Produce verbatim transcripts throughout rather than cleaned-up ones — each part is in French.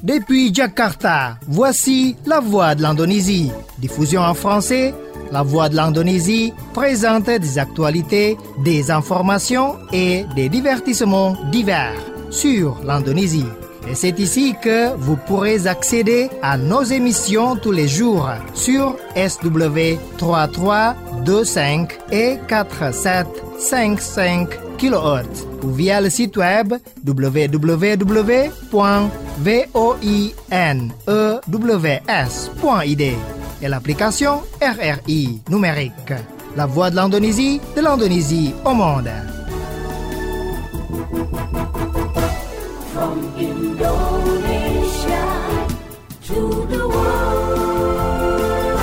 Depuis Jakarta, voici La Voix de l'Indonésie. Diffusion en français, La Voix de l'Indonésie présente des actualités, des informations et des divertissements divers sur l'Indonésie. Et c'est ici que vous pourrez accéder à nos émissions tous les jours sur S W trois trois deux cinq et quatre sept cinq cinq kilohertz ou via le site web w w w point voinews point i d et l'application R R I numérique. La Voix de l'Indonésie, de l'Indonésie au monde. From Indonesia to the world.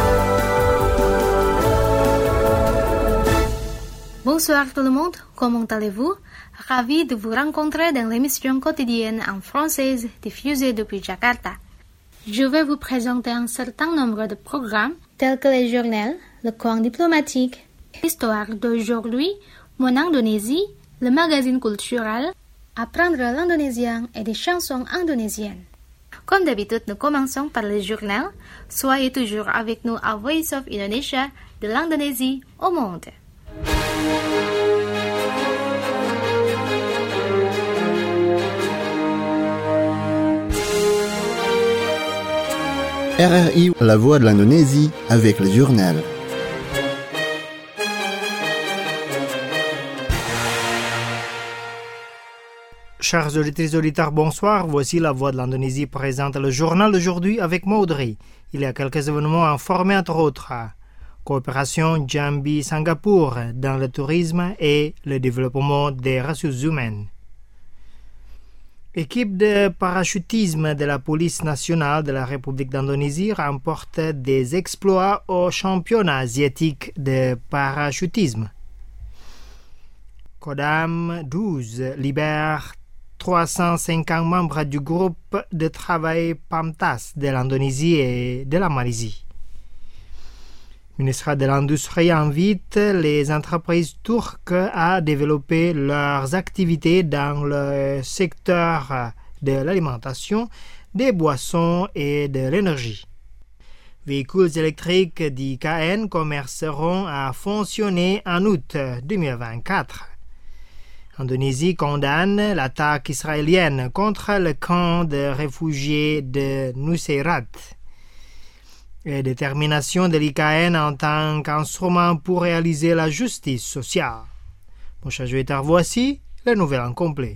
Bonsoir tout le monde, comment allez-vous? Ravi de vous rencontrer dans l'émission quotidienne en française diffusée depuis Jakarta. Je vais vous présenter un certain nombre de programmes tels que les journaux, le coin diplomatique, l'histoire d'aujourd'hui, mon Indonésie, le magazine culturel, apprendre l'indonésien et des chansons indonésiennes. Comme d'habitude, nous commençons par le journal. Soyez toujours avec nous à Voice of Indonesia, de l'Indonésie au monde. R R I, la voix de l'Indonésie, avec le journal. Chers auditeurs et auditeurs, bonsoir. Voici La Voix de l'Indonésie présente le journal d'aujourd'hui avec Maudry. Il y a quelques événements informés, entre autres. Coopération Jambi-Singapour dans le tourisme et le développement des ressources humaines. Équipe de parachutisme de la police nationale de la République d'Indonésie remporte des exploits au championnat asiatique de parachutisme. Kodam douze libère trois cent cinquante membres du groupe de travail PAMTAS de l'Indonésie et de la Malaisie. Le ministère de l'Industrie invite les entreprises turques à développer leurs activités dans le secteur de l'alimentation, des boissons et de l'énergie. Véhicules électriques d'I K N commenceront à fonctionner en août deux mille vingt-quatre. L'Indonésie condamne l'attaque israélienne contre le camp de réfugiés de Nuseirat. Et détermination de l'I K N en tant qu'instrument pour réaliser la justice sociale. Mon cher joueur, voici les nouvelles en complet.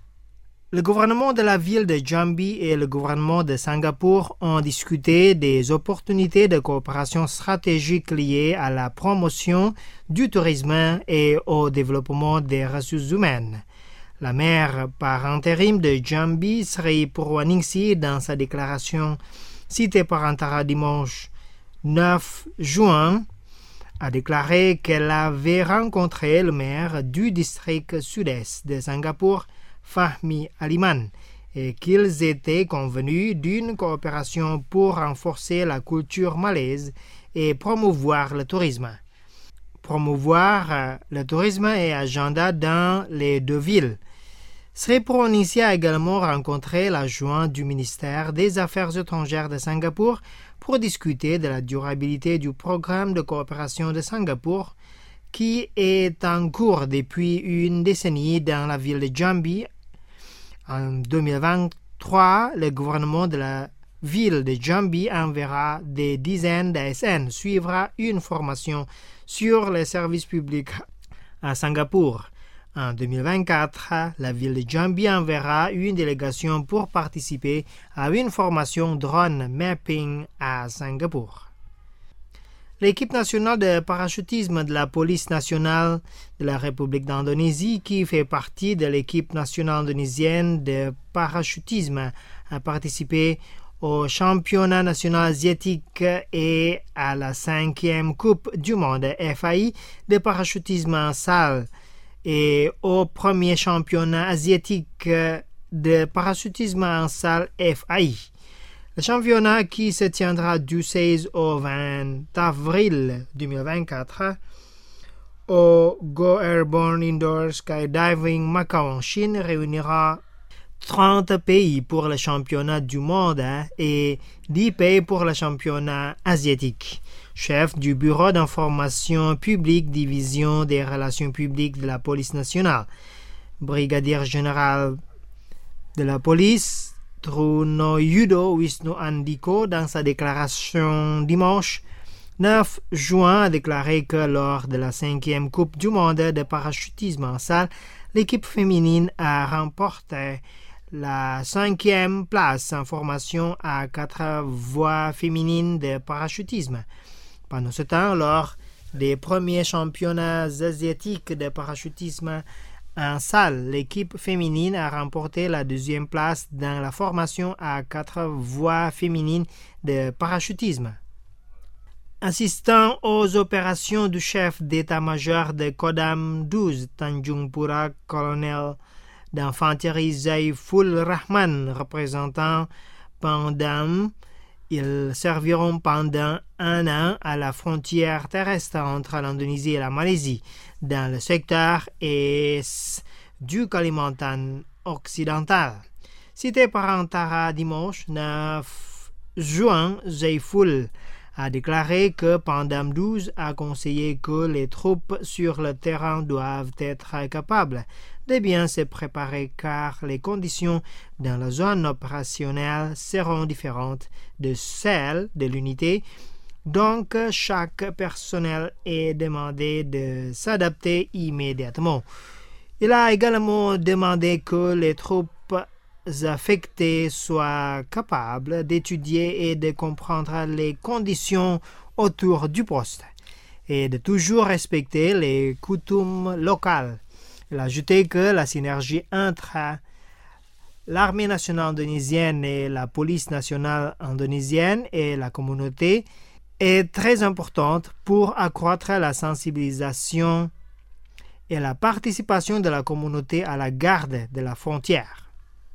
Le gouvernement de la ville de Jambi et le gouvernement de Singapour ont discuté des opportunités de coopération stratégique liées à la promotion du tourisme et au développement des ressources humaines. La maire par intérim de Jambi, Sri Purwaningsi, dans sa déclaration citée par Antara dimanche neuf juin, a déclaré qu'elle avait rencontré le maire du district sud-est de Singapour, Fahmi Aliman, et qu'ils étaient convenus d'une coopération pour renforcer la culture malaise et promouvoir le tourisme. Promouvoir le tourisme est agenda dans les deux villes. Sri Purwaningsi a également rencontré l'adjoint du ministère des Affaires étrangères de Singapour pour discuter de la durabilité du programme de coopération de Singapour qui est en cours depuis une décennie dans la ville de Jambi. En deux mille vingt-trois, le gouvernement de la ville de Jambi enverra des dizaines d'A S N suivra une formation sur les services publics à Singapour. En deux mille vingt-quatre, la ville de Jambi enverra une délégation pour participer à une formation drone mapping à Singapour. L'équipe nationale de parachutisme de la police nationale de la République d'Indonésie, qui fait partie de l'équipe nationale indonésienne de parachutisme, a participé au championnat national asiatique et à la cinquième Coupe du monde F A I de parachutisme en salle et au premier championnat asiatique de parachutisme en salle F A I. Le championnat qui se tiendra du seize au vingt avril deux mille vingt-quatre au Go Airborne Indoor Skydiving Macao en Chine réunira trente pays pour le championnat du monde et dix pays pour le championnat asiatique. Chef du Bureau d'information publique, division des relations publiques de la police nationale. Brigadier général de la police, Trunoyudo Wisnu Andiko, dans sa déclaration dimanche neuf juin, a déclaré que lors de la cinquième Coupe du monde de parachutisme en salle, l'équipe féminine a remporté la cinquième place en formation à quatre voies féminines de parachutisme. Pendant ce temps, lors des premiers championnats asiatiques de parachutisme en salle, l'équipe féminine a remporté la deuxième place dans la formation à quatre voies féminines de parachutisme. Assistant aux opérations du chef d'état-major de Kodam douze, Tanjung Pura, colonel d'infanterie Zaiful Rahman, représentant Pandam, ils serviront pendant un an à la frontière terrestre entre l'Indonésie et la Malaisie, dans le secteur est du Kalimantan occidental. Cité par Antara dimanche neuf juin, Zaiful a déclaré que Pandam douze a conseillé que les troupes sur le terrain doivent être capables de bien se préparer car les conditions dans la zone opérationnelle seront différentes de celles de l'unité. Donc, chaque personnel est demandé de s'adapter immédiatement. Il a également demandé que les troupes affectées soient capables d'étudier et de comprendre les conditions autour du poste et de toujours respecter les coutumes locales. Il a ajouté que la synergie entre l'armée nationale indonésienne et la police nationale indonésienne et la communauté est très importante pour accroître la sensibilisation et la participation de la communauté à la garde de la frontière.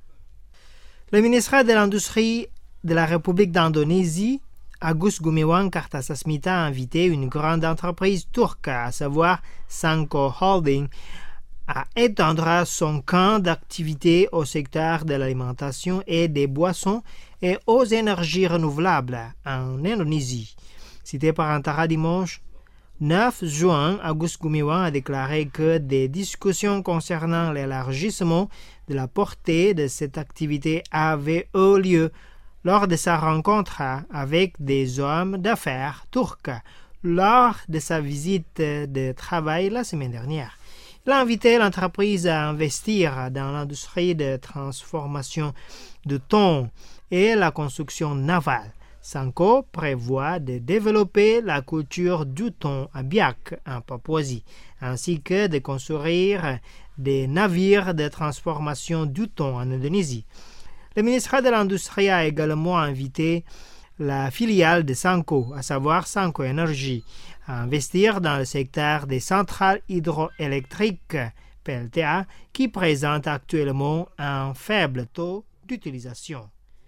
Le ministre de l'Industrie de la République d'Indonésie, Agus Gumiwang Kartasasmita, a invité une grande entreprise turque, à savoir Sanko Holding, à étendre son camp d'activité au secteur de l'alimentation et des boissons et aux énergies renouvelables en Indonésie. Cité par Antara dimanche neuf juin, Agus Gumiwang a déclaré que des discussions concernant l'élargissement de la portée de cette activité avaient eu lieu lors de sa rencontre avec des hommes d'affaires turcs lors de sa visite de travail la semaine dernière. Il a invité l'entreprise à investir dans l'industrie de transformation de thon et la construction navale. Sanko prévoit de développer la culture du thon à Biak, en Papouasie, ainsi que de construire des navires de transformation du thon en Indonésie. Le ministre de l'Industrie a également invité la filiale de Sanko, à savoir Sanko Energy, à investir dans le secteur des centrales hydroélectriques P L T A qui présente actuellement un faible taux d'utilisation.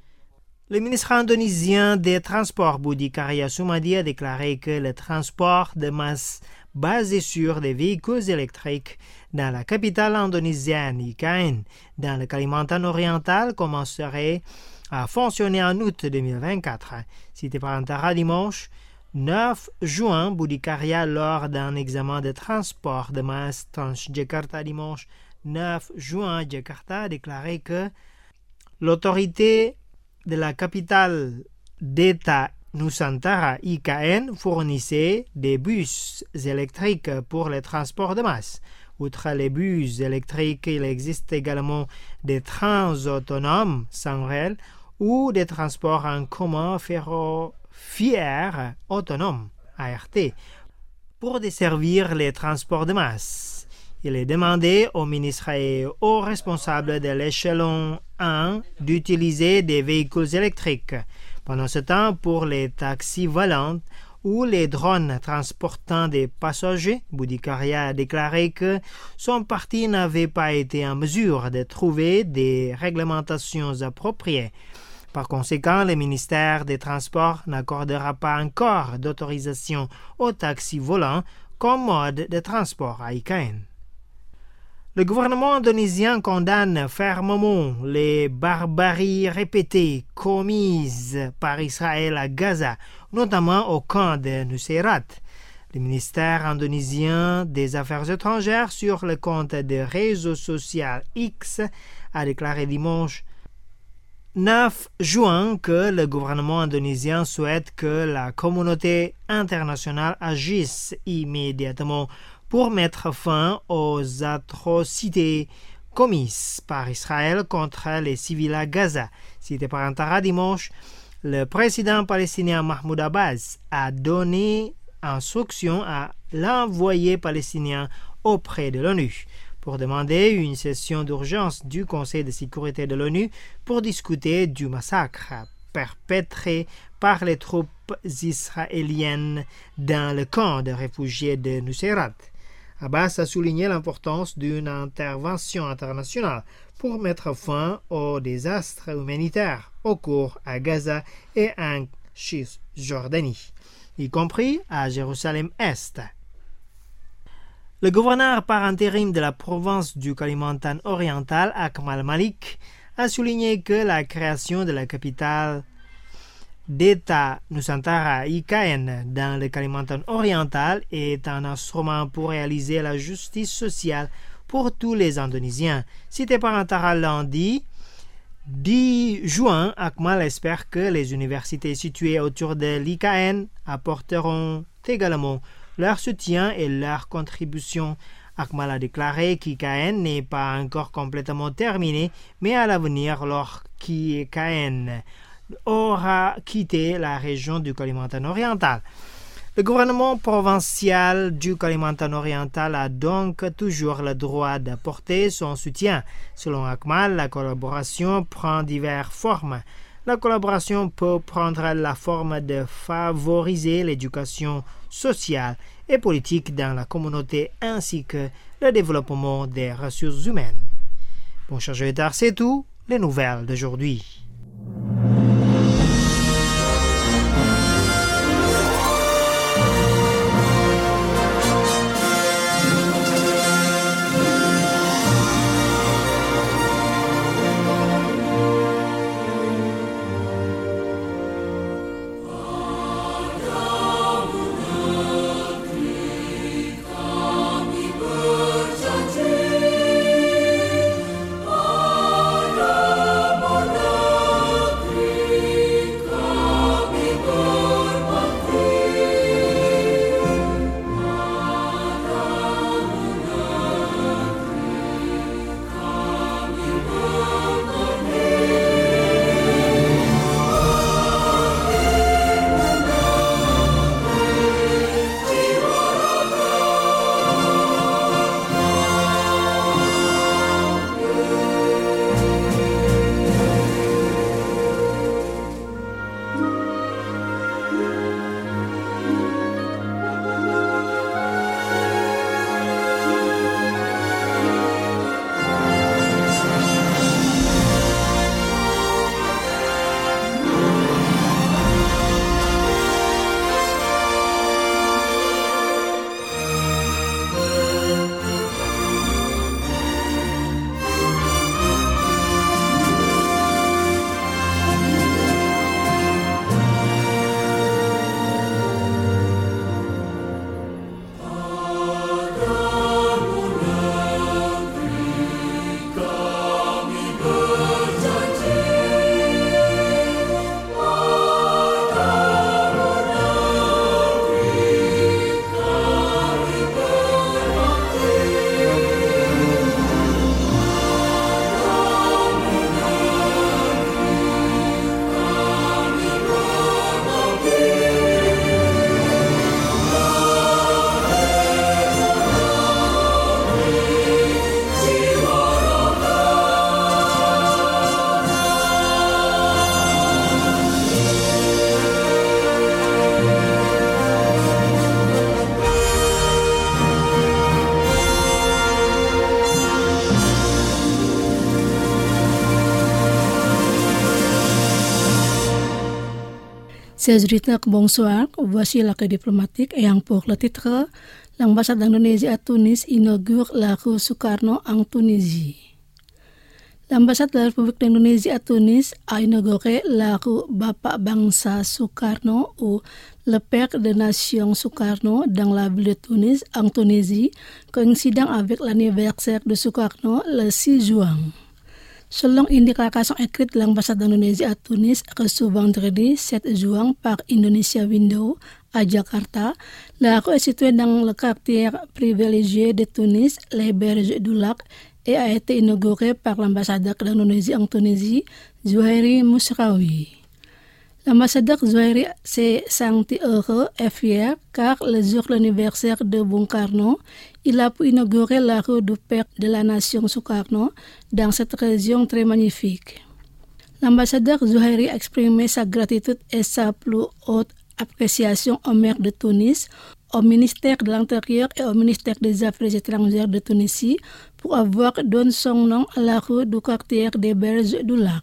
Le ministre indonésien des Transports Budi Karya Sumadi a déclaré que le transport de masse basé sur des véhicules électriques dans la capitale indonésienne I K N, dans le Kalimantan oriental, commencerait à fonctionner en août deux mille vingt-quatre. Cité par Antara dimanche neuf juin, Budi Karya, lors d'un examen de transport de masse Transjakarta dimanche neuf juin, Jakarta a déclaré que l'autorité de la capitale d'État Nusantara I K N fournissait des bus électriques pour le transport de masse. Outre les bus électriques, il existe également des trains autonomes sans rail ou des transports en commun ferroviaires autonomes, A R T, pour desservir les transports de masse. Il est demandé aux ministres et aux responsables de l'échelon un d'utiliser des véhicules électriques. Pendant ce temps, pour les taxis volants ou les drones transportant des passagers, Budi Karya a déclaré que son parti n'avait pas été en mesure de trouver des réglementations appropriées. Par conséquent, le ministère des Transports n'accordera pas encore d'autorisation aux taxis volants comme mode de transport à I K N. Le gouvernement indonésien condamne fermement les barbaries répétées commises par Israël à Gaza, notamment au camp de Nusayrat. Le ministère indonésien des Affaires étrangères sur le compte de réseau social X a déclaré dimanche neuf juin que le gouvernement indonésien souhaite que la communauté internationale agisse immédiatement pour mettre fin aux atrocités commises par Israël contre les civils à Gaza. Cité par Antara dimanche, le président palestinien Mahmoud Abbas a donné instruction à l'envoyé palestinien auprès de l'ONU pour demander une session d'urgence du Conseil de sécurité de l'ONU pour discuter du massacre perpétré par les troupes israéliennes dans le camp de réfugiés de Nusayrat. Abbas a souligné l'importance d'une intervention internationale pour mettre fin au désastre humanitaire au cours à Gaza et en Cisjordanie, y compris à Jérusalem-Est. Le gouverneur par intérim de la province du Kalimantan oriental, Akmal Malik, a souligné que la création de la capitale d'État Nusantara I K N dans le Kalimantan oriental est un instrument pour réaliser la justice sociale pour tous les Indonésiens. Cité par Antara lundi dix juin, Akmal espère que les universités situées autour de l'I K N apporteront également leur soutien et leur contribution. Akmal a déclaré qu'I K N n'est pas encore complètement terminé, mais à l'avenir, lorsqu'I K N aura quitté la région du Kalimantan oriental. Le gouvernement provincial du Kalimantan oriental a donc toujours le droit d'apporter son soutien. Selon Akmal, la collaboration prend diverses formes. La collaboration peut prendre la forme de favoriser l'éducation sociale et politique dans la communauté ainsi que le développement des ressources humaines. Bon, chers auditeurs, c'est tout, les nouvelles d'aujourd'hui. Chers auditeurs, bonsoir. Voici l'accueil diplomatique ayant pour le titre l'ambassade d'Indonésie à Tunis inaugure la rue Sukarno en Tunisie. L'ambassade de la République d'Indonésie à Tunis a inauguré la rue Bapak Bangsa Sukarno ou le Père des Nations Sukarno dans la ville de Tunis, en Tunisie, coïncidant avec l'anniversaire de Sukarno le six juin. Selon une déclaration écrite de l'ambassade d'Indonésie à Tunis reçue vendredi sept juin par Indonesia Window à Jakarta, la rue est située dans le quartier privilégié de Tunis, les Berges du Lac, et a été inaugurée par l'ambassadeur d'Indonésie en Tunisie, Zuhairi Musrawi. L'ambassadeur Zuhairi s'est senti heureux et fier car le jour de l'anniversaire de Bung Karno, il a pu inaugurer la rue du Père de la Nation Sukarno dans cette région très magnifique. L'ambassadeur Zuhairi a exprimé sa gratitude et sa plus haute appréciation au maire de Tunis, au ministère de l'Intérieur et au ministère des Affaires étrangères de Tunisie pour avoir donné son nom à la rue du quartier des Berges du Lac.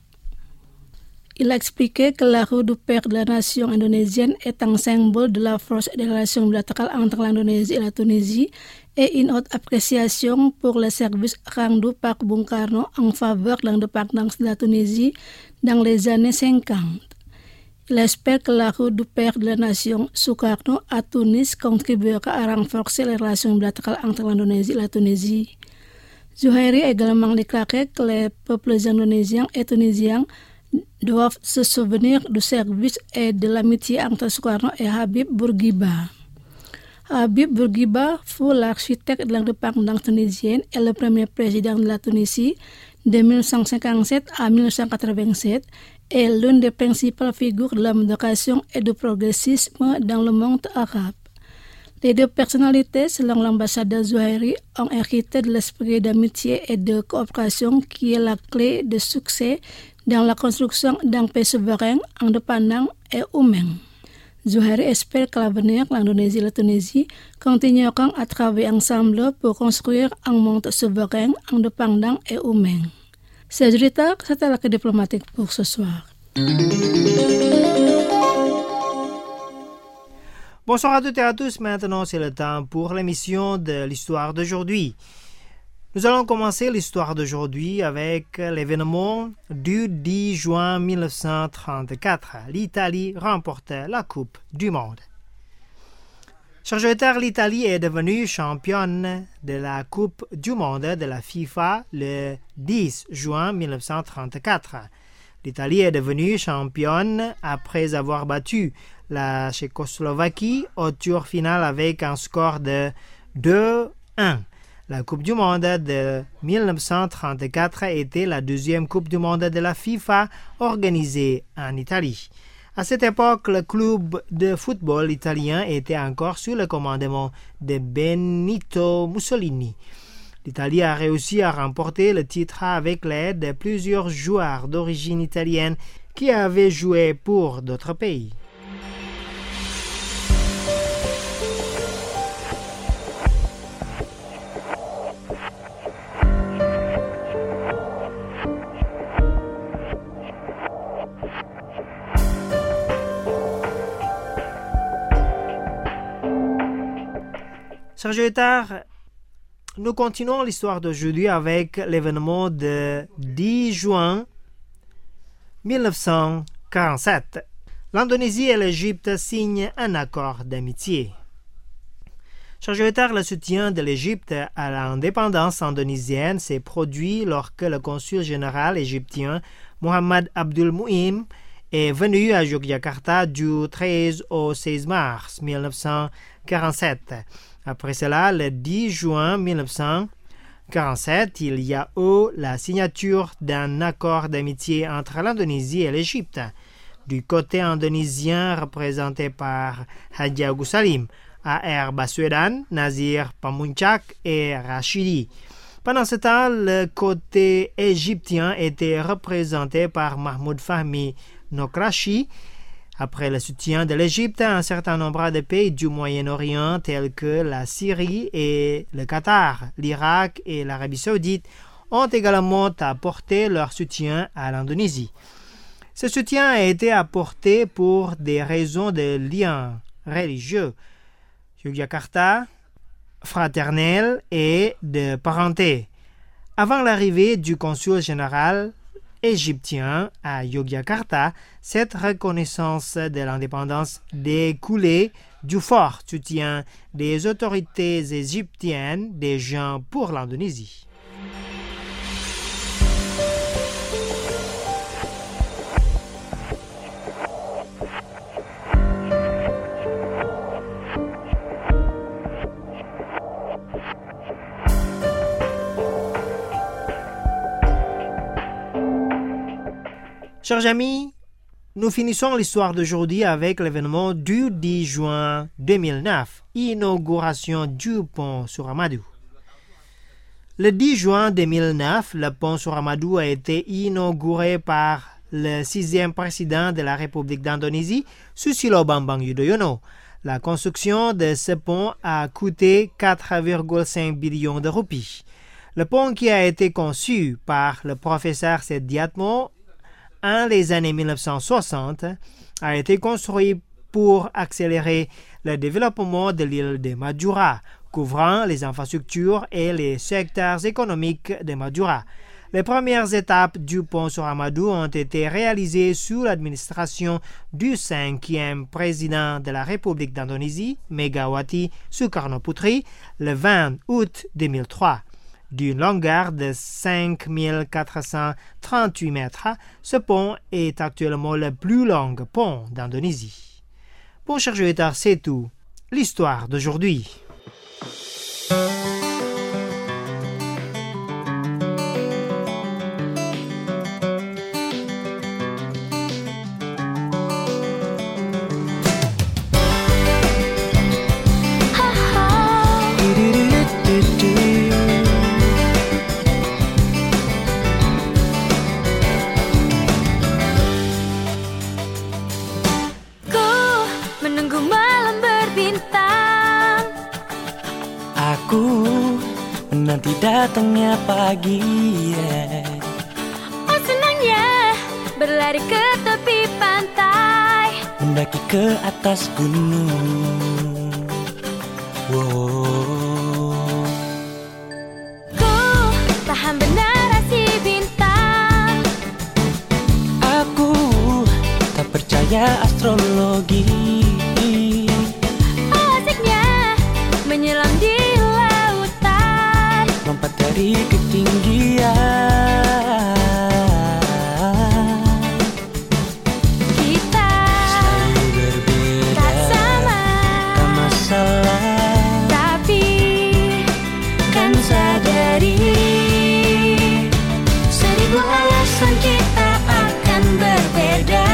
Il a expliqué que la rue du Père de la Nation indonésienne est un symbole de la force des relations bilatérales entre l'Indonésie et la Tunisie et une haute appréciation pour le service rendu par Bung Karno en faveur de l'indépendance de la Tunisie dans les années cinquante. Il espère que la rue du Père de la Nation Sukarno à Tunis contribuera à renforcer les relations bilatérales entre l'Indonésie et la Tunisie. Zuhairi a également déclaré que les peuples indonésiens et tunisiens doivent se souvenir du service et de l'amitié entre Sukarno et Habib Bourguiba. Habib Bourguiba fut l'architecte de l'indépendance tunisienne et le premier président de la Tunisie de dix-neuf cent cinquante-sept à dix-neuf cent quatre-vingt-sept et l'une des principales figures de la modération et du progressisme dans le monde arabe. Les deux personnalités, selon l'ambassadeur Zuhairi, ont hérité de l'esprit d'amitié et de coopération qui est la clé de succès dans la construction d'un pays souverain, indépendant et humain. Zuhairi espère qu'à l'avenir, l'Indonésie et la Tunisie continueront à travailler ensemble pour construire un monde souverain, indépendant et humain. C'est auditeurs, c'était la Clé diplomatique pour ce soir. Bonsoir à toutes et à tous. Maintenant, c'est le temps pour l'émission de l'histoire d'aujourd'hui. Nous allons commencer l'histoire d'aujourd'hui avec l'événement du dix juin mille neuf cent trente-quatre. L'Italie remporte la Coupe du Monde. Chers auditeurs, l'Italie est devenue championne de la Coupe du Monde de la FIFA le dix juin mille neuf cent trente-quatre. L'Italie est devenue championne après avoir battu la Tchécoslovaquie au tour final avec un score de deux un. La Coupe du Monde de mille neuf cent trente-quatre était la deuxième Coupe du Monde de la FIFA organisée en Italie. À cette époque, le club de football italien était encore sous le commandement de Benito Mussolini. L'Italie a réussi à remporter le titre avec l'aide de plusieurs joueurs d'origine italienne qui avaient joué pour d'autres pays. Chers auditeurs, nous continuons l'histoire d'aujourd'hui avec l'événement de dix juin mille neuf cent quarante-sept. L'Indonésie et l'Égypte signent un accord d'amitié. Chers auditeurs, le soutien de l'Égypte à l'indépendance indonésienne s'est produit lorsque le consul général égyptien Muhammad Abdul Mu'im est venu à Yogyakarta du treize au seize mars mille neuf cent quarante-sept. Après cela, le dix juin mille neuf cent quarante-sept, il y a eu la signature d'un accord d'amitié entre l'Indonésie et l'Égypte. Du côté indonésien, représenté par Haji Agus Salim, A R Baswedan, Nazir Pamuncak et Rashidi. Pendant ce temps, le côté égyptien était représenté par Mahmoud Fahmi Nokrashi. Après le soutien de l'Égypte, un certain nombre de pays du Moyen-Orient tels que la Syrie et le Qatar, l'Irak et l'Arabie saoudite ont également apporté leur soutien à l'Indonésie. Ce soutien a été apporté pour des raisons de liens religieux. Yogyakarta fraternelle et de parenté. Avant l'arrivée du consul général égyptien à Yogyakarta, cette reconnaissance de l'indépendance découlait du fort soutien des autorités égyptiennes des gens pour l'Indonésie. Chers amis, nous finissons l'histoire d'aujourd'hui avec l'événement du dix juin deux mille neuf, inauguration du pont Suramadu. Le dix juin deux mille neuf, le pont Suramadu a été inauguré par le sixième président de la République d'Indonésie, Susilo Bambang Yudhoyono. La construction de ce pont a coûté quatre virgule cinq billions de roupies. Le pont qui a été conçu par le professeur Sediatmo en les années mille neuf cent soixante, a été construit pour accélérer le développement de l'île de Madura, couvrant les infrastructures et les secteurs économiques de Madura. Les premières étapes du pont Suramadu ont été réalisées sous l'administration du cinquième président de la République d'Indonésie, Megawati Soekarno-Putri, le vingt août deux mille trois. D'une longueur de cinq mille quatre cent trente-huit mètres, ce pont est actuellement le plus long pont d'Indonésie. Bon, chers auditeurs, c'est tout. L'histoire d'aujourd'hui. Nanti datangnya pagi, yeah. Oh senangnya berlari ke tepi pantai, mendaki ke atas gunung. Wow. Ku paham benar rasi bintang. Aku tak percaya astrologi. Oh asiknya menyelam di lompat dari ketinggian. Kita selalu berbeda, tak sama, tak masalah. tapi kan sadari seribu alasan kita akan berbeda,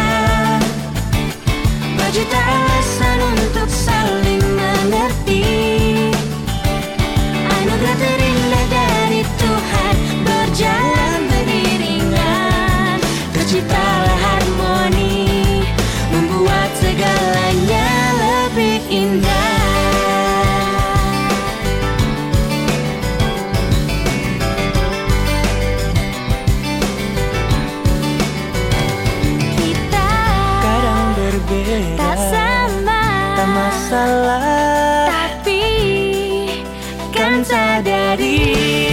berjuta alasan untuk saling mengerti. Anugerah terindah dari Tuhan berjalan beriringan, terciptalah harmoni, membuat segalanya lebih indah. Kita Kadang berbeda, tak sama, tak masalah, tapi kan sadari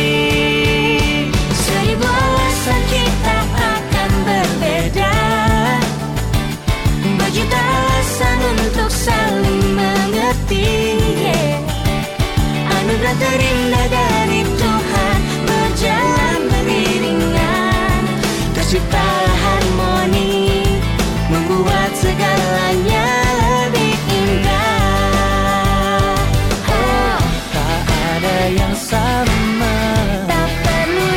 seribu alasan kita akan berbeda, berjuta alasan untuk saling mengerti. Yeah. Anugerah terindah dari Tuhan berjalan beriringan, terciptalah harmoni, membuat segalanya lebih indah. Oh. yang sama, tak perlu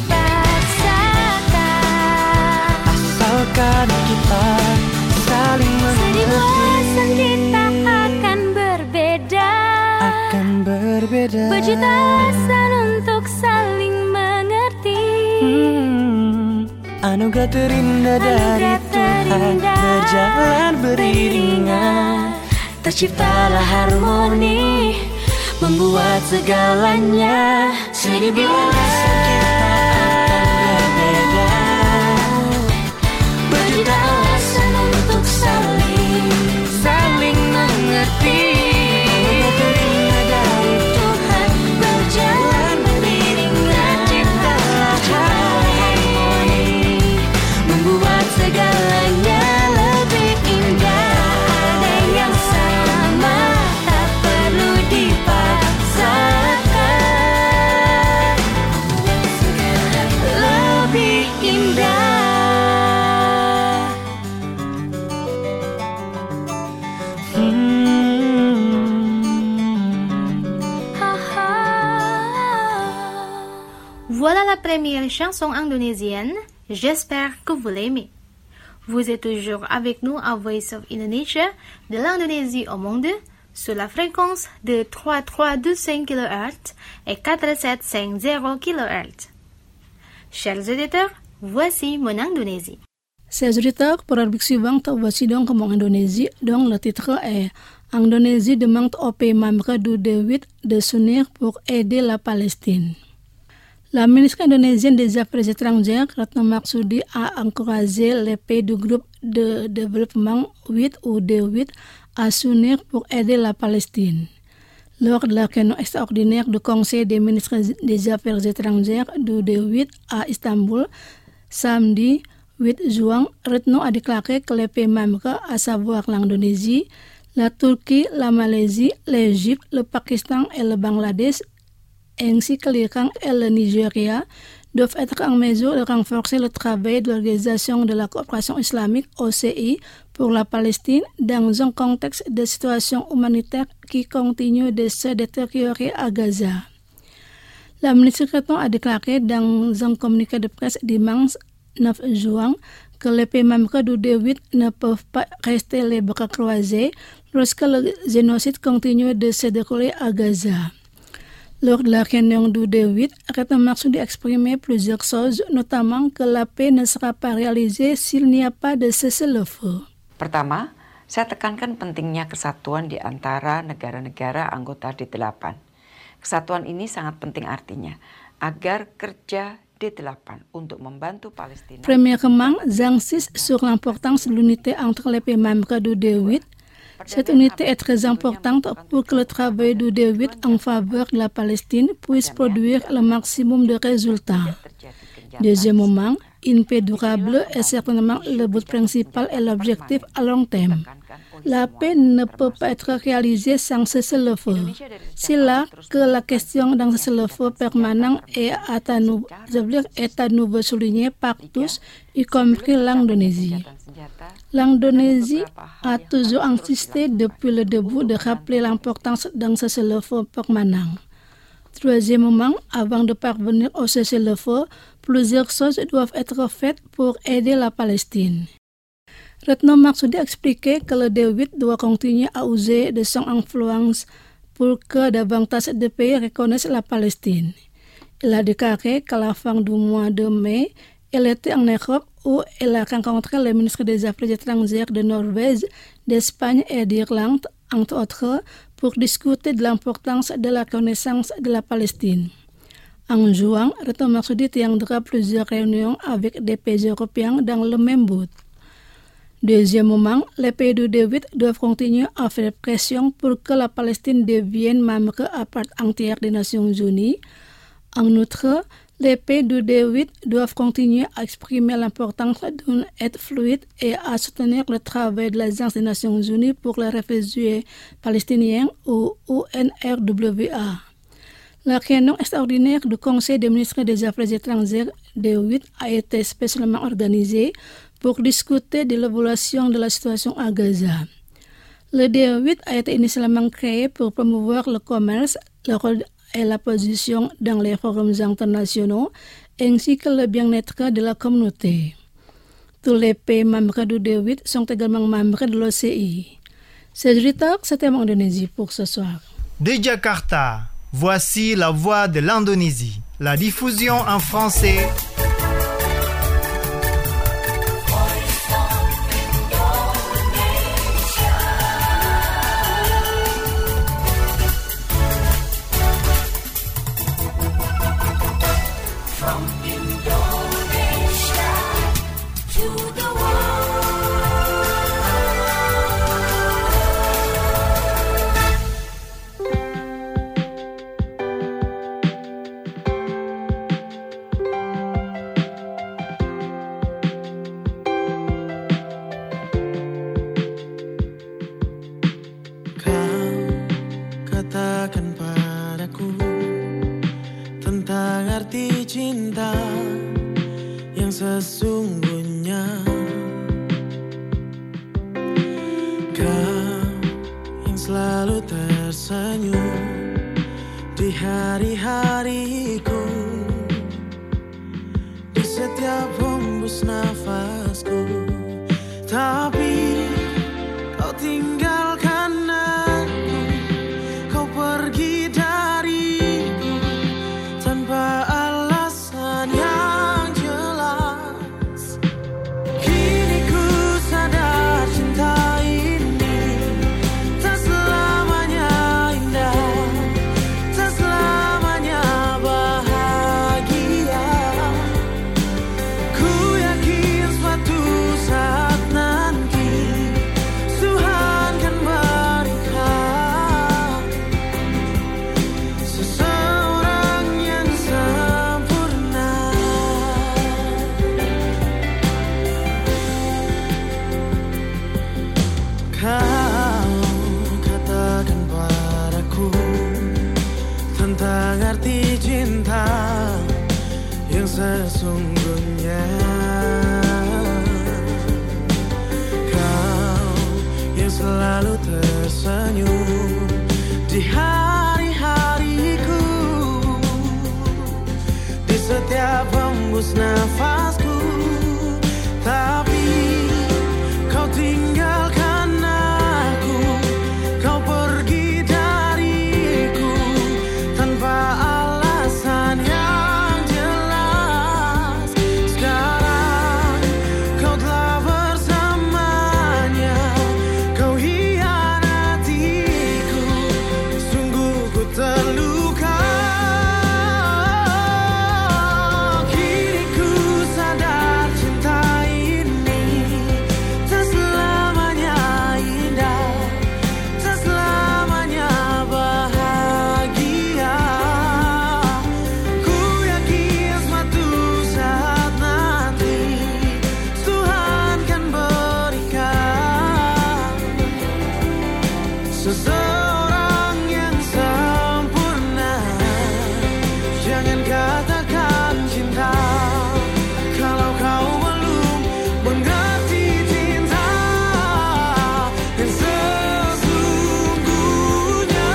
dipaksakan, asalkan kita saling seribu alasan mengerti. kita akan berbeda, Akan berbeda, berjuta alasan untuk saling mengerti. hmm, Anugerah terindah dari Anugerah Tuhan terindah berjalan beriringan, terciptalah harmoni, membuat segalanya seribu alasan kita akan berbeda, berjuta alasan untuk saling saling mengerti. Anugerah terindah dari Tuhan Voilà la première chanson indonésienne. J'espère que vous l'aimez. Vous êtes toujours avec nous à Voice of Indonesia, de l'Indonésie au monde, sur la fréquence de trois trois deux cinq kilohertz et quatre sept cinq zéro kilohertz. Chers auditeurs, voici mon Indonésie. Chers auditeurs, pour la rubrique suivante, voici donc mon Indonésie, dont le titre est Indonésie demande aux pays membres du D huit de s'unir pour aider la Palestine. La ministre indonésienne des Affaires étrangères, Retno Marsudi, a encouragé les pays du groupe de développement huit ou D huit à s'unir pour aider la Palestine. Lors de la réunion extraordinaire du Conseil des ministres des Affaires étrangères du D huit à Istanbul, samedi huit juin, Retno a déclaré que les pays membres, à savoir l'Indonésie, la Turquie, la Malaisie, l'Égypte, le Pakistan et le Bangladesh, ainsi que l'Iran et le Nigeria, doivent être en mesure de renforcer le travail de l'Organisation de la coopération islamique O C I pour la Palestine dans un contexte de situation humanitaire qui continue de se détériorer à Gaza. La ministre Retno a déclaré dans un communiqué de presse dimanche neuf juin que les pays membres du D huit ne peuvent pas rester les bras croisés lorsque le génocide continue de se dérouler à Gaza. Lors de la réunion du D huit, Retno Marsudi a exprimé plusieurs choses, notamment que la paix ne sera pas réalisée s'il n'y a pas de cessez-le-feu. Pertama, saya tekankan pentingnya kesatuan di antara negara-negara anggota D delapan. Kesatuan ini sangat penting artinya agar kerja D delapan untuk membantu Palestina. Premièrement, j'insiste sur l'importance de l'unité entre les pays membres du D huit. Cette unité est très importante pour que le travail du D huit en faveur de la Palestine puisse produire le maximum de résultats. Deuxièmement, une paix durable est certainement le but principal et l'objectif à long terme. La paix ne peut pas être réalisée sans cessez-le-feu. C'est là que la question d'un cessez-le-feu permanent est à, nouveau, est à nouveau soulignée par tous, y compris l'Indonésie. L'Indonésie a toujours insisté depuis le début de rappeler l'importance d'un cessez-le-feu permanent. Troisièmement, avant de parvenir au cessez-le-feu, plusieurs choses doivent être faites pour aider la Palestine. Retno Marsudi a expliqué que le D huit doit continuer à user de son influence pour que davantage de pays reconnaissent la Palestine. Il a déclaré qu'à la fin du mois de mai, elle était en Europe où elle a rencontré les ministres des Affaires étrangères de Norvège, d'Espagne et d'Irlande, entre autres, pour discuter de l'importance de la reconnaissance de la Palestine. En juin, Retno Marsudi tiendra plusieurs réunions avec des pays européens dans le même but. Deuxièmement, les pays du D huit doivent continuer à faire pression pour que la Palestine devienne membre à part entière des Nations Unies. En outre, les pays du D huit doivent continuer à exprimer l'importance d'une aide fluide et à soutenir le travail de l'Agence des Nations Unies pour les réfugiés palestiniens ou U N R W A. La réunion extraordinaire du Conseil des ministres des Affaires étrangères D huit a été spécialement organisée pour discuter de l'évolution de la situation à Gaza. Le D huit a été initialement créé pour promouvoir le commerce, le rôle et la position dans les forums internationaux, ainsi que le bien-être de la communauté. Tous les pays membres du D huit sont également membres de l'O C I. C'est auditeurs, c'était mon Indonésie pour ce soir. De Jakarta, voici la voix de l'Indonésie. La diffusion en français. Sesungguhnya kau yang selalu tersenyum di hari-hariku, setiap hembus nafasku. Tapi kau tinggalkan aku, kau pergi dariku tanpa alasan yang jelas. Kini ku sadar cinta ini tak selamanya indah, tak selamanya bahagia. Ku yakin suatu saat nanti Tuhan kan berikan seseorang yang sempurna. Kau katakan padaku tentang arti cinta yang sesungguhnya. Kau yang selalu tersenyum di hari-hariku, di setiap hembus nafasku. Tapi kau tinggalkan aku, kau pergi dariku tanpa alasan yang jelas. Sekarang kau telah bersamanya, kau hianatiku, sungguh ku terluka. Kini ku sadar cinta ini tak selamanya indah, tak selamanya bahagia. Ku yakin suatu saat nanti Tuhan kan berikan seseorang yang sempurna. Jangan katakan cinta kalau kau belum mengerti cinta yang sesungguhnya.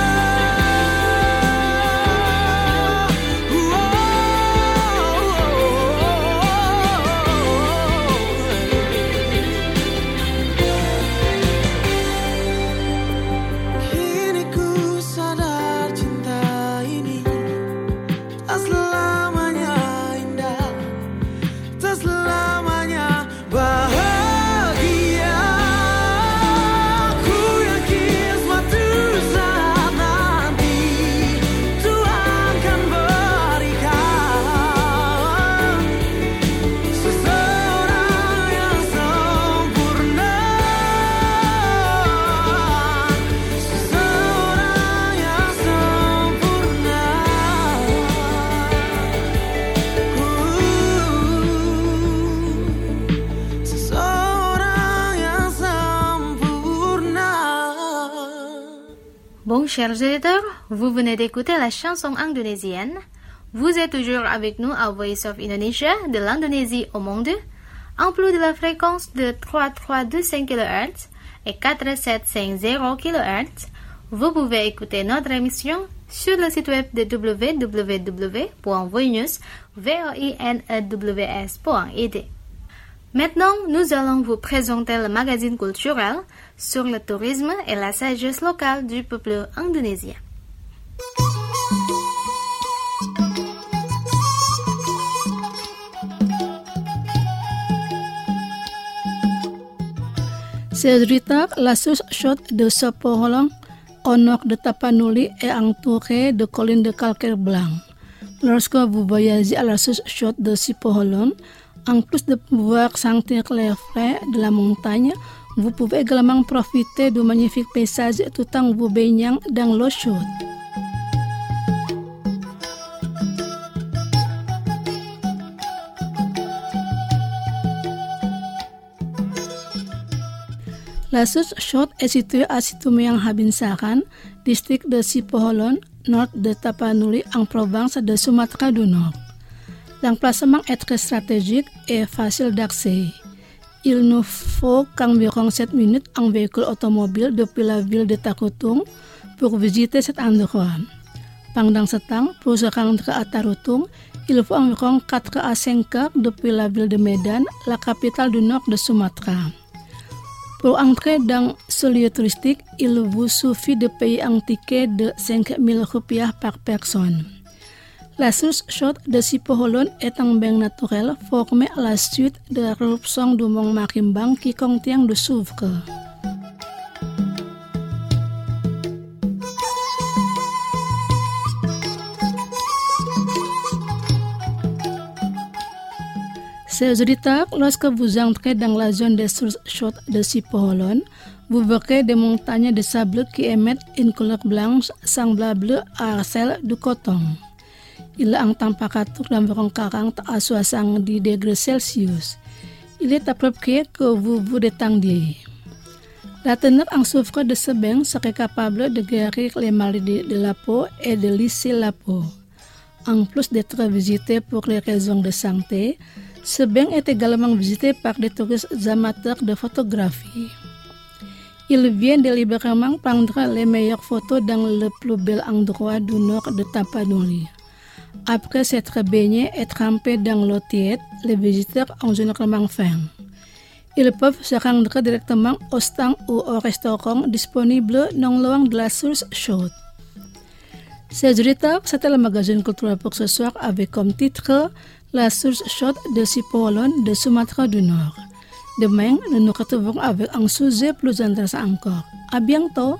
Kini ku sadar cinta ini tak selamanya indah, tak selamanya bahagia. Ku yakin suatu saat nanti Tuhan kan berikan seseorang yang sempurna, seseorang yang sempurna. Seseorang yang sempurna. Bon, chers auditeurs, vous venez d'écouter la chanson indonésienne. Vous êtes toujours avec nous à Voice of Indonesia, de l'Indonésie au monde, en plus de la fréquence de trois mille trois cent vingt-cinq kilohertz et quatre mille sept cent cinquante kilohertz. Vous pouvez écouter notre émission sur le site web de w w w point voinews point i d. Maintenant, nous allons vous présenter le magazine culturel sur le tourisme et la sagesse locale du peuple indonésien. Seudritar la sus-shot de Sipoholong, au nord de Tapanuli et entouré de collines de calcaire blanc. Lorsque vous voyagez à la sus-shot de Sipoholong, en plus de pouvoir sentir l'air frais de la montagne, vous pouvez également profiter du magnifique paysage tout en vous baignant dans l'eau chaude. La sus-shot est située à Situmeang Habinsaran, district de Sipoholong, nord de Tapanuli, en province de Sumatra du Nord. L'emplacement est très stratégique et facile d'accès. Il nous faut qu'environ sept minutes en véhicule automobile depuis la ville de Tarutung pour visiter cet endroit. Pendant ce temps, pour se rendre à Tarutung, il faut environ quatre à cinq heures depuis la ville de Medan, la capitale du nord de Sumatra. Pour entrer dans ce lieu touristique, il vous suffit de payer un ticket de cinq mille rupiah par personne. La source chaude de Sipoholon est un bain naturel formé à la suite de l'éruption du mont Marimbang qui contient du soufre. Chers auditeurs, lorsque vous entrez dans la zone des sources chaudes de Sipoholon, vous verrez des montagnes de sable qui émettent une couleur blanche semblable à celle du coton. Il a une température d'environ quarante à soixante-dix degrés Celsius. Il est approprié que vous vous détendiez. La teneur en soufre de ce bain serait capable de guérir les maladies de la peau et de lisser la peau. En plus d'être visité pour les raisons de santé, ce bain est également visité par des touristes amateurs de photographie. Ils viennent délibérément prendre les meilleures photos dans le plus bel endroit du nord de Tapanuli. Après s'être baignés et trempés dans l'eau tiède, les visiteurs ont généralement faim. Ils peuvent se rendre directement au stand ou au restaurant disponible non loin de la source chaude. Chers auditeurs, c'était le magazine culturel pour ce soir avec comme titre La source chaude de Sipoholon de Sumatra du Nord. Demain, nous nous retrouvons avec un sujet plus intéressant encore. À bientôt!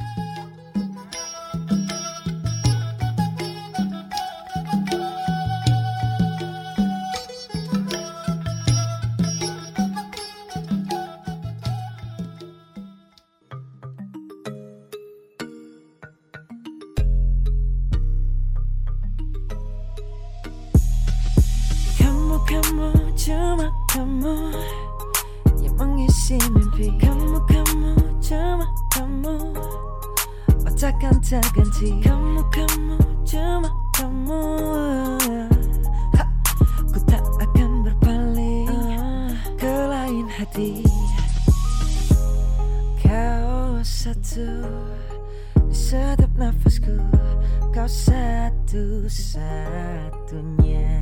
Kamu cuma kamu yang mengisi mimpi. Kamu kamu cuma kamu, takkan terganti. Kamu kamu cuma kamu, ha, ku tak akan berpaling uh, ke lain hati. Kau satu di setiap nafasku, kau satu-satunya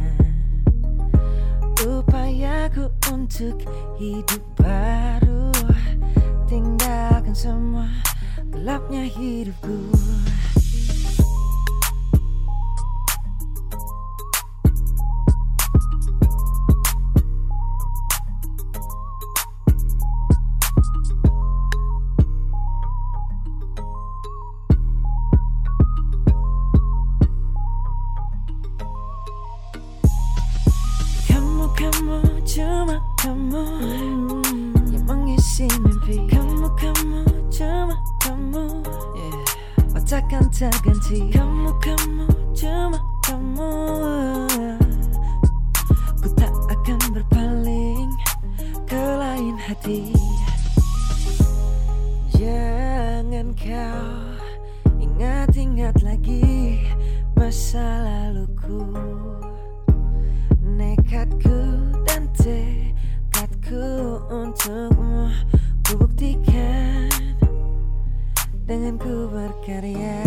upayaku untuk hidup baru, tinggalkan semua gelapnya hidupku. Kamu cuma kamu yang mengisi mimpi. Kamu kamu cuma kamu, yeah, oh, takkan terganti. Kamu kamu cuma kamu, ku tak akan berpaling ke lain hati. Jangan kau ingat-ingat lagi masa laluku, nekatku dan tekadku untukmu ku buktikan dengan ku berkarya.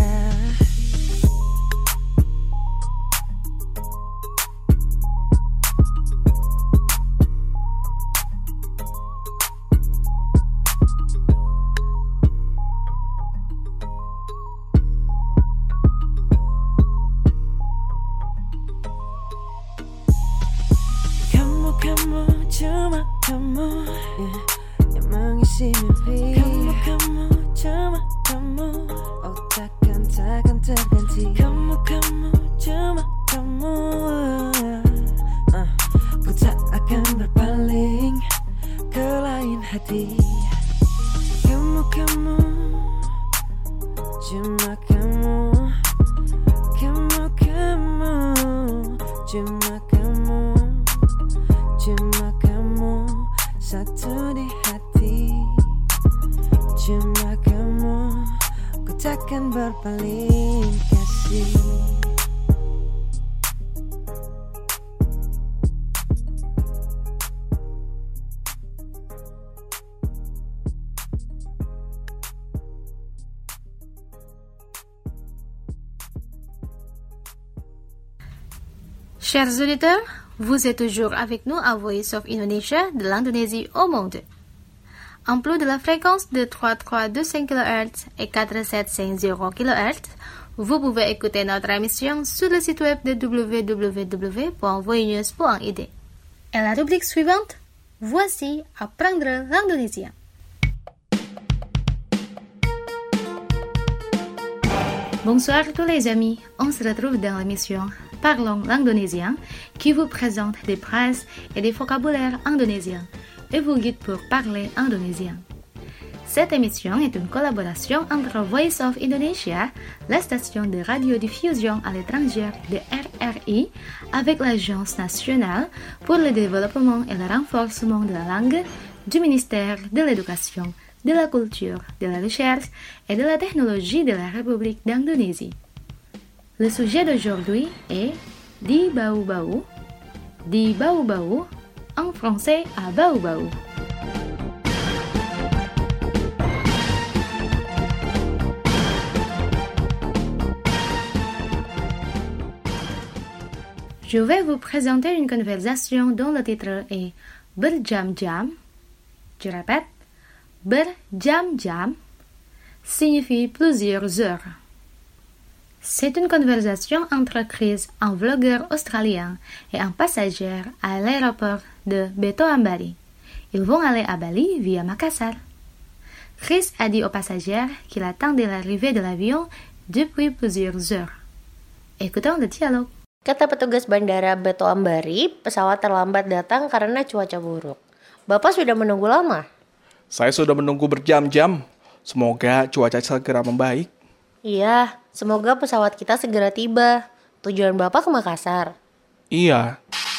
Kamu cuma kamu, yeah, yang mengisi mimpi. Kamu kamu cuma kamu, oh takkan takkan terganti. Kamu kamu cuma kamu, uh, ku tak akan berpaling ke lain hati. Kamu kamu cuma kamu, kamu kamu cuma kamu. Cuma kamu satu di hati, cuma kamu, ku takkan berpaling kasih. Chers auditeurs, vous êtes toujours avec nous à Voice of Indonesia de l'Indonésie au monde. En plus de la fréquence de trois trois deux cinq kilohertz et quatre sept cinq zéro kilohertz, vous pouvez écouter notre émission sur le site web de w w w point voinews point i d. Et la rubrique suivante, voici Apprendre l'indonésien. Bonsoir tous les amis, on se retrouve dans l'émission Parlons l'indonésien qui vous présente des phrases et des vocabulaires indonésiens et vous guide pour parler indonésien. Cette émission est une collaboration entre Voice of Indonesia, la station de radiodiffusion à l'étranger de R R I, avec l'Agence nationale pour le développement et le renforcement de la langue du ministère de l'Éducation, de la Culture, de la Recherche et de la Technologie de la République d'Indonésie. Le sujet d'aujourd'hui est di bau-bau, di bau-bau, en français à bau-bau. Je vais vous présenter une conversation dont le titre est berjam-jam. Je répète, berjam-jam signifie plusieurs heures. C'est une conversation entre Chris, un vlogueur australien, et un passager à l'aéroport de Beto Ambari. Ils vont aller à Bali via Makassar. Chris a dit au passager qu'il attendait l'arrivée de l'avion depuis plusieurs heures. Écoutons le dialogue. Kata petugas bandara Beto Ambari, pesawat terlambat datang karena cuaca buruk. Bapak sudah menunggu lama? Saya sudah menunggu berjam-jam. Semoga cuaca segera membaik. Iya, semoga pesawat kita segera tiba. Tujuan Bapak ke Makassar? Iya.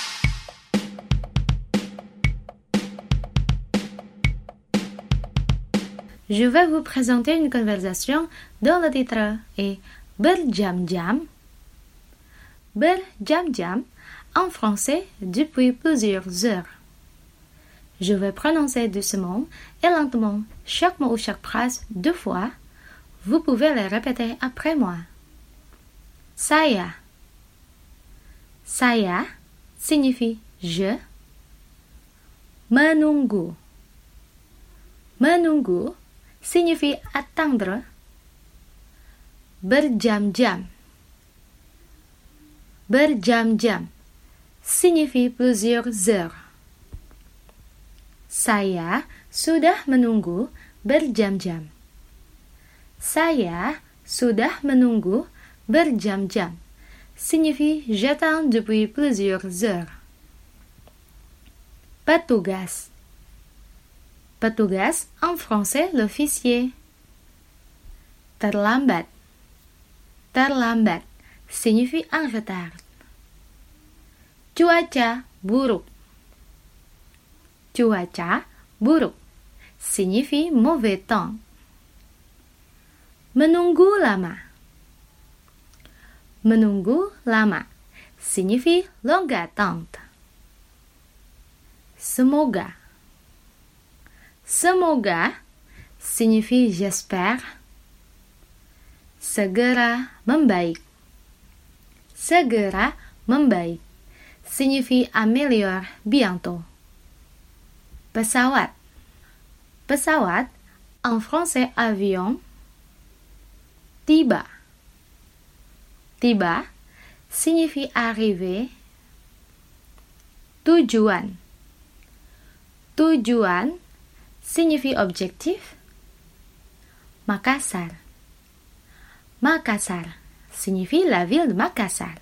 Je vais vous présenter une conversation dont le titre est berjam-jam. Berjam-jam, en français, depuis plusieurs heures. Je vais prononcer doucement et lentement chaque mot ou chaque phrase deux fois. Vous pouvez les répéter après moi. Saya. Saya signifie je. Menunggu. Menunggu signifie attendre. Berjam-jam. Berjam-jam signifie plusieurs heures. Saya sudah menunggu berjam-jam. Saya sudah menunggu berjam-jam signifie j'attends depuis plusieurs heures. Petugas. Petugas en français l'officier. Terlambat. Terlambat signifie en retard. Cuaca buruk. Cuaca buruk signifie mauvais temps. Menunggu lama. Menunggu lama signifie longue attente. Semoga. Semoga signifie j'espère. Segera membaik. Segera membaik signifie améliore bientôt. Pesawat. Pesawat, en français avion. Tiba. Tiba signifie arriver. Tujuan. Tujuan signifie objectif. Makassar. Makassar signifie la ville de Makassar.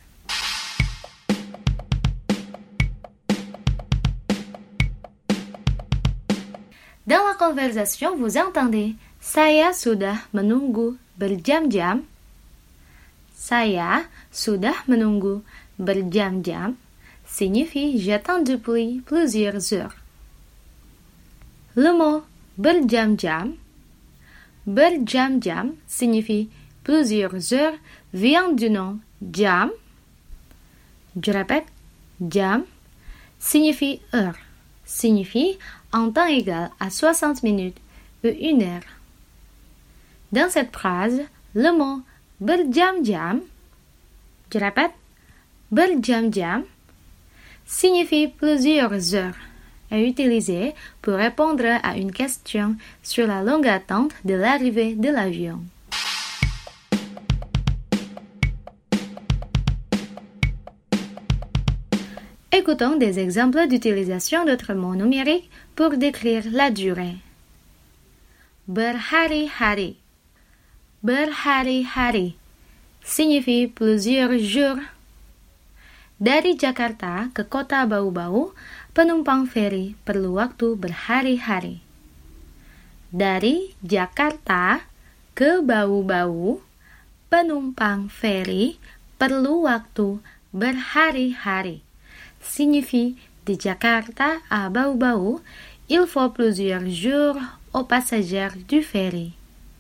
Dans la conversation, vous entendez saya sudah menunggu berjam-jam. Saya sudah menunggu berjam-jam signifie j'attends depuis plusieurs heures. Le mot berjam-jam, berjam-jam signifie plusieurs heures vient du nom jam. Je répète, jam signifie heure, signifie en temps égal à soixante minutes ou une heure. Dans cette phrase, le mot berjam-jam, je répète, berjam-jam signifie plusieurs heures, est utilisé pour répondre à une question sur la longue attente de l'arrivée de l'avion. Écoutons des exemples d'utilisation d'autres mots numériques pour décrire la durée. Berhari-hari. Berhari-hari signifie plusieurs jours. Dari Jakarta ke kota Bau-Bau, penumpang feri perlu waktu berhari-hari. Dari Jakarta ke Bau-Bau, penumpang feri perlu waktu berhari-hari. Signifie de Jakarta à Bau-Bau, il faut plusieurs jours aux passagers du ferry.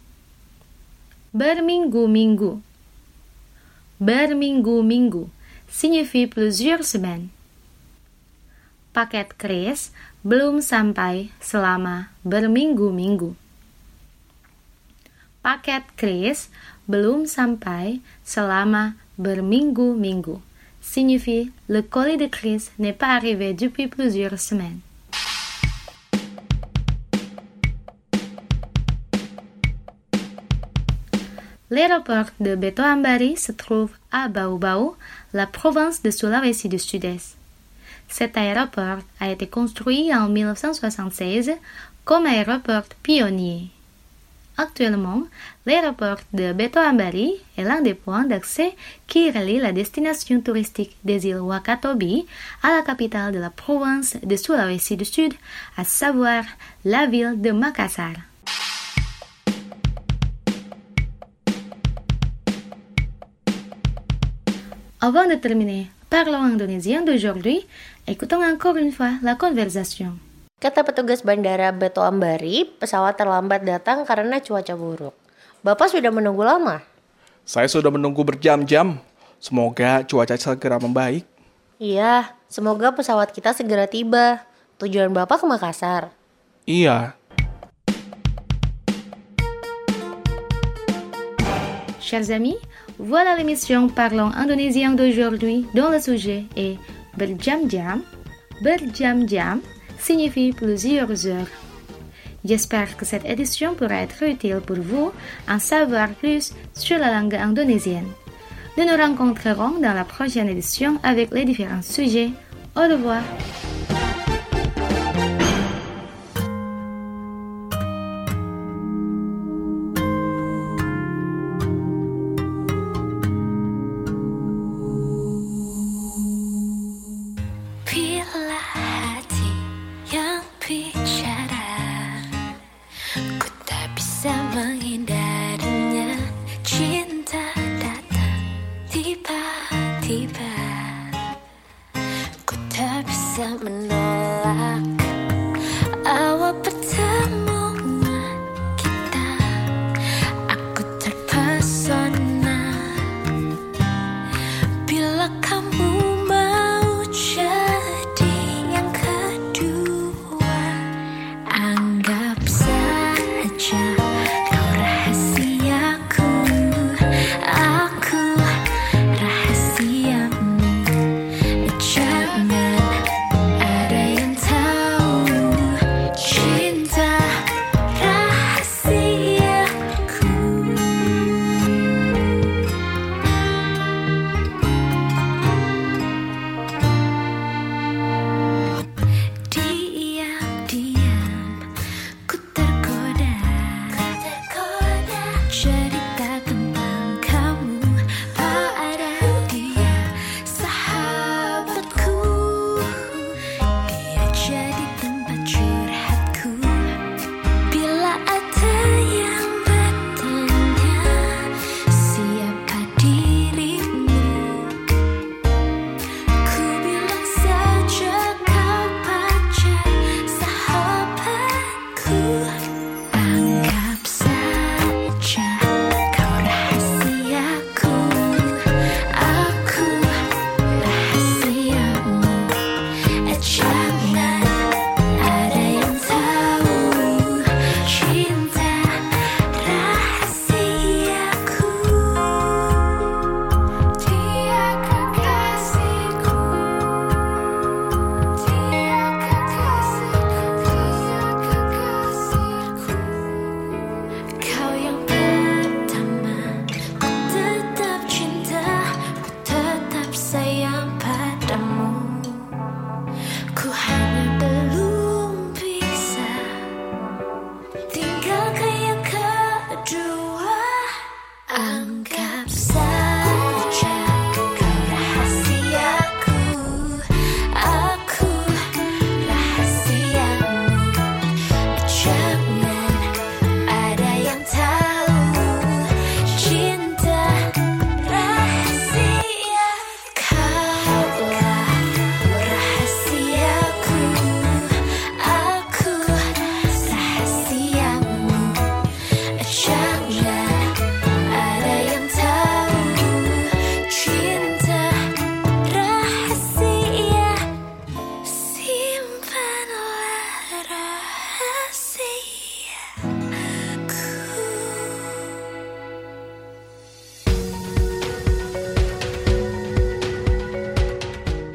Berminggu-minggu. Berminggu-minggu signifie plusieurs semaines. Paket kris belum sampai selama berminggu-minggu. Paket kris belum sampai selama berminggu-minggu. Signifie le colis de Chris n'est pas arrivé depuis plusieurs semaines. L'aéroport de Beto Ambari se trouve à Bau-Bau, la province de Sulawesi du Sud-Est. Cet aéroport a été construit en mille neuf cent soixante-seize comme aéroport pionnier. Actuellement, l'aéroport de Beto Ambari est l'un des points d'accès qui relie la destination touristique des îles Wakatobi à la capitale de la province de Sulawesi du Sud, à savoir la ville de Makassar. Avant de terminer, parlons indonésien d'aujourd'hui. Écoutons encore une fois la conversation. Kata petugas bandara Beto Ambari, pesawat terlambat datang karena cuaca buruk. Bapak sudah menunggu lama? Saya sudah menunggu berjam-jam. Semoga cuaca segera membaik. Iya, semoga pesawat kita segera tiba. Tujuan Bapak ke Makassar? Iya. Chers amis, voilà l'émission Parlons indonésien d'aujourd'hui dont le sujet est berjam-jam. Berjam-jam signifie plusieurs heures. J'espère que cette édition pourra être utile pour vous en savoir plus sur la langue indonésienne. Nous nous rencontrerons dans la prochaine édition avec les différents sujets. Au revoir.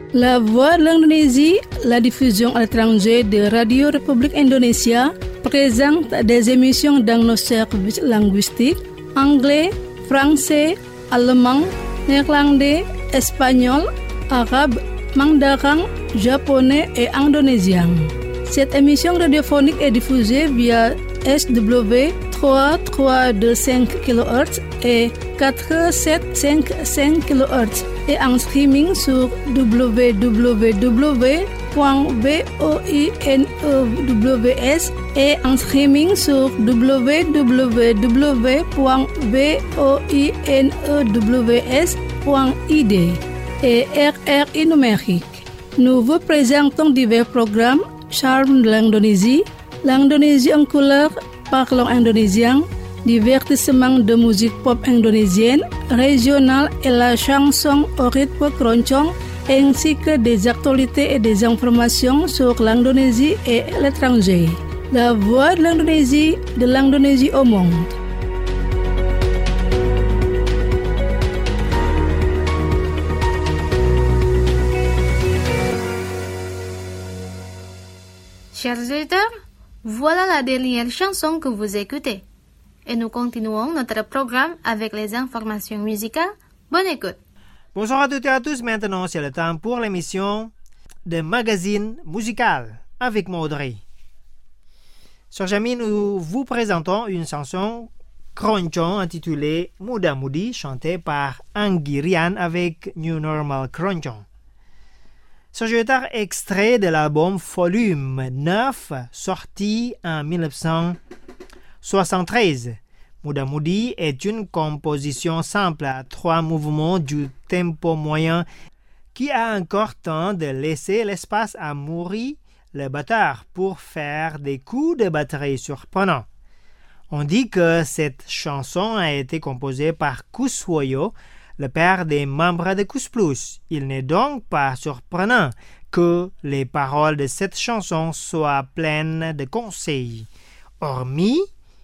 La Voix de l'Indonésie, la diffusion à l'étranger de Radio République Indonésia, présente des émissions dans nos services linguistiques anglais, français, allemand, néerlandais, espagnol, arabe, mandarin, japonais et indonésien. Cette émission radiophonique est diffusée via S W trois trois deux cinq kilohertz et quatre sept cinq cinq kilohertz et en streaming sur w w w point voinews et en streaming sur w w w point voinews point I D et R R I numérique. Nous vous présentons divers programmes, Charme de l'Indonésie, l'Indonésie en couleur, parlons indonésien, divertissement de musique pop indonésienne, régionale et la chanson au rythme keroncong, ainsi que des actualités et des informations sur l'Indonésie et l'étranger. La Voix de l'Indonésie, de l'Indonésie au monde. Chers auditeurs, voilà la dernière chanson que vous écoutez. Et nous continuons notre programme avec les informations musicales. Bonne écoute. Bonsoir à toutes et à tous. Maintenant, c'est le temps pour l'émission de magazine musical avec Maudrey. Sur Jami, nous vous présentons une chanson keroncong intitulée Muda Mudi, chantée par Anggi Rian avec New Normal Keroncong. Ce jeu est extrait de l'album Volume neuf, sorti en dix-neuf cent soixante-treize. Muda Mudi est une composition simple à trois mouvements du tempo moyen qui a encore temps de laisser l'espace à Muri, le batteur, pour faire des coups de batterie surprenants. On dit que cette chanson a été composée par Kus Woyo, le père des membres de Kus Plus. Il n'est donc pas surprenant que les paroles de cette chanson soient pleines de conseils, hormis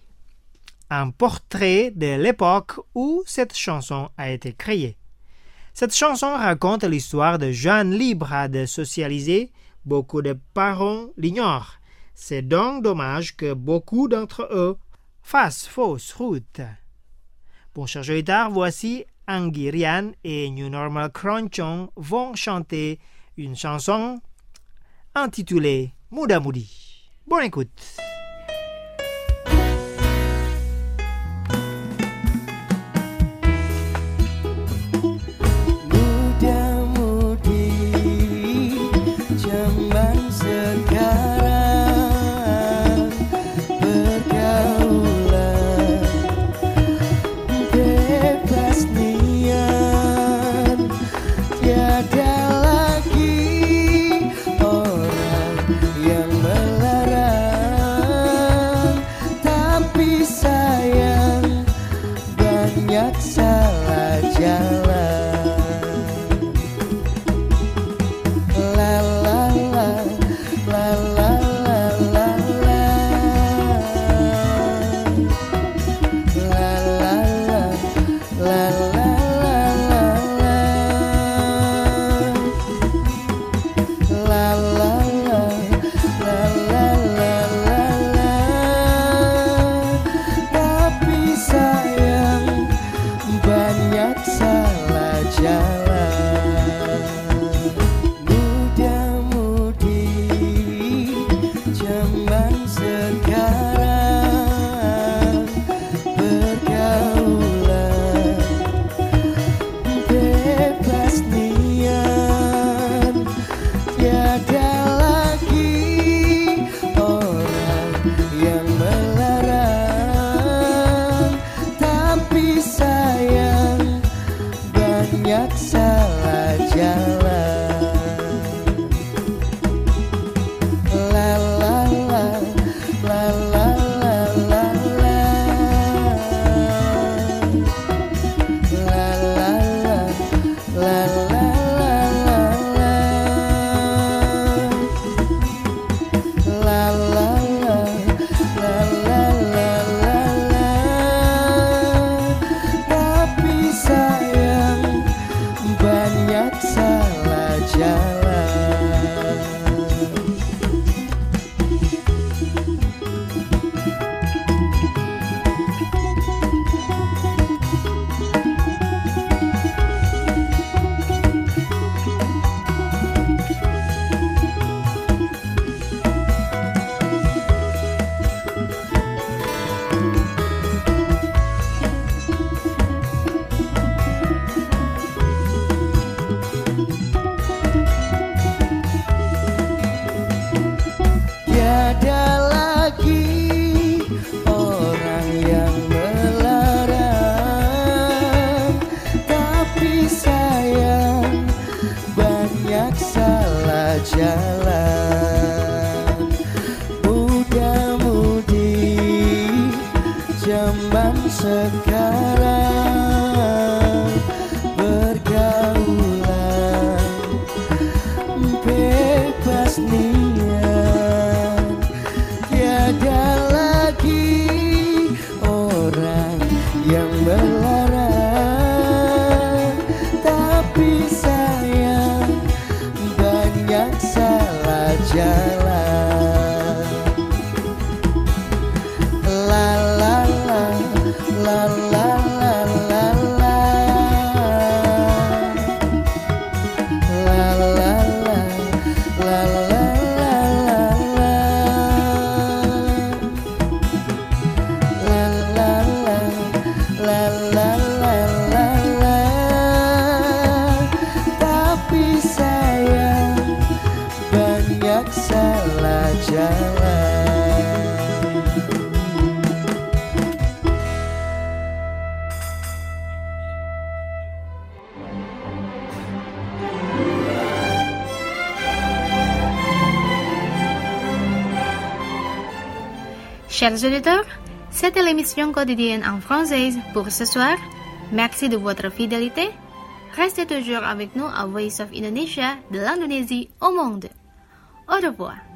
un portrait de l'époque où cette chanson a été créée. Cette chanson raconte l'histoire de jeunes libres de socialiser. Beaucoup de parents l'ignorent. C'est donc dommage que beaucoup d'entre eux fassent fausse route. Pour chers auditeurs, voici Anggi Rian et New Normal Keroncong vont chanter une chanson intitulée Muda Mudi. Bonne écoute. Yang melarang banyak salah jalan. Muda-mudi zaman sekarang bergaulan bebas niat, tiada lagi orang yang melarang. Tapi sayang banyak salah jalan. La la la la la la la la la la la la la la la la la. Tapi sayang banyak salah jalan. Chers auditeurs, c'était l'émission quotidienne en française pour ce soir. Merci de votre fidélité. Restez toujours avec nous à Voice of Indonesia de l'Indonésie au monde. Au revoir.